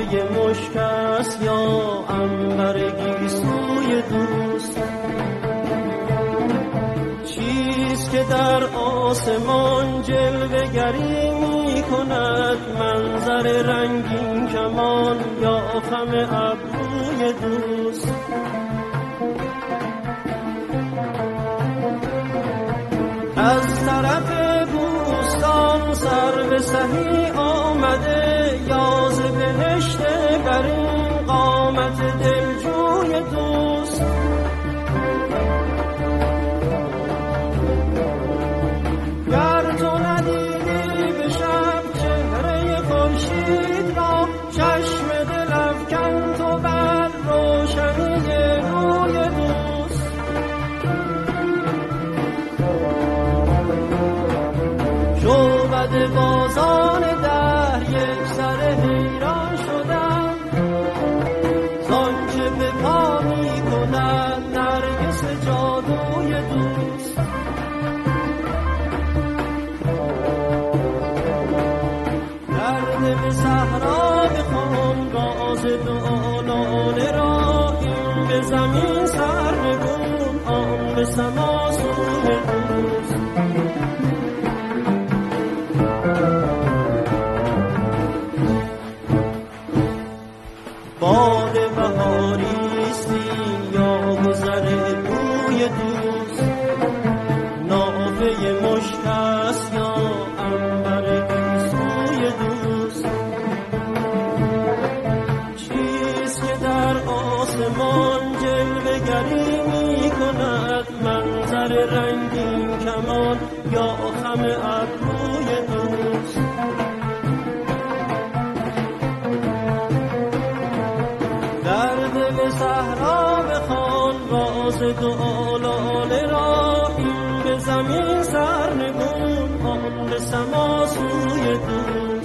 نافه مشک است یا عنبر گیسوی دوست؟ چیست که در آسمان جلوه گری می کند؟ منظر رنگین کمان یا خم ابروی دوست؟ از طرف بوستان سرو سهی آمده یا ز بهشت برین قامت دلجوی دوست؟ گر تو ندیدی به شب چهره خورشید را، چشم دل افکن تو بر روشنی روی دوست. شعبده بازان دهر یک سر حیران شدند زانچه به پا می کند نرگس جادوی دوست. درد به صحرا بخوان راز دعا لاله را، این به زمین سرنگون آن به سما سوی دوست. باد بهاریستی یا گذر بوی دوست؟ نافه مشک است یا عنبر گیسوی دوست؟ چیست که در آسمان جلوه گری می کند؟ منظر رنگین کمان یا خم ابروی دوست؟ درد به صحرا بخوان راز دعا لاله را، این به زمین سرنگون آن به سما سوی دوست.